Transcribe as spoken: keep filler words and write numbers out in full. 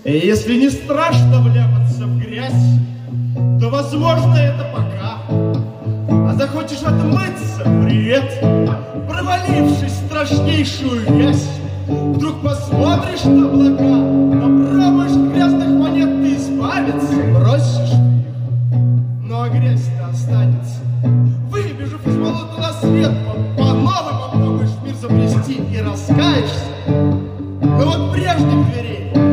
И если не страшно вляпаться в грязь, то, возможно, это пока. А захочешь отмыться — привет. Провалившись в страшнейшую вязь, вдруг посмотришь на облака, попробуешь от грязных монет ты избавиться, бросишь их, но грязь-то останется. Выбежав из болота на свет, по новой попробуешь мир заплести и раскаешься. Но вот прежних дверей